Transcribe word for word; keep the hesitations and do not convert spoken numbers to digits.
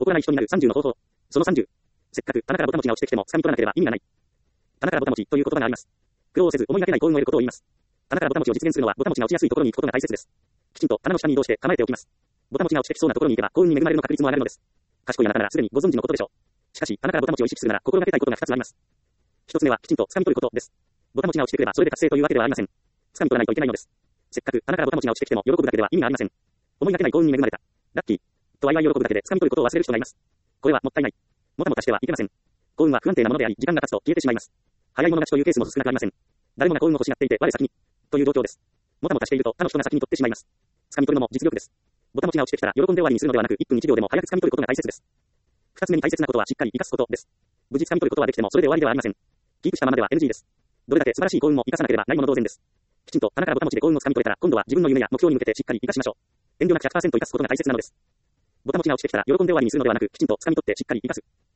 怒らない人になるさんじゅうの方法。そのさんじゅう。せっかく棚からぼたもちが落ちてきても掴み取らなければ意味がない。棚からぼたもちという言葉があります。苦労せず思いがけない幸運を得ることを言います。棚からぼたもちを実現するのはぼたもちが落ちやすいところに行くことが大切です。きちんと棚の下に移動して構えておきます。ぼたもちが落ちてきそうなところに行けば幸運に恵まれるの確率も上がるのです。賢いあなたならすでにご存知のことでしょう。しかし、棚からぼたもちを意識するなら心がけたいことがふたつあります。ひとつめはきちんと掴み取ることです。ぼたもちが落ちてくればそれで達成というわけではありません。掴み取らないといけないのです。せっかく棚からぼたもちが落ちてきても喜ぶだけでは意味がありません。思いがけない幸運に恵まれた。ラッキー。とわいわい喜ぶだけで掴み取ることを忘れる人がいます。これはもったいない。もたもたしてはいけません。幸運は不安定なものであり、時間が経つと消えてしまいます。早い者勝ちというケースも少なくありません。誰もが幸運を欲しがっていて、我先に。という状況です。もたもたしていると他の人が先に取ってしまいます。掴み取るのも実力です。ぼたもちが落ちてきたら喜んで終わりにするのではなく、いっぷんいちびょうでも早く掴み取ることが大切です。二つ目に大切なことはしっかり活かすことです。無事掴み取ることはできてもそれで終わりではありません。キープしたままでは エヌジー です。どれだけ素晴らしい幸運も生かさなければないもの同然です。きちんと棚からぼたもちで幸運を掴み取れたら、今度は自分の夢や目標に向けてしっかり生かしましょう。遠慮なく ひゃくパーセント 生かすことが大切なのです。ぼたもちが落ちてきたら喜んで終わりにするのではなく、きちんと掴み取ってしっかり生かす。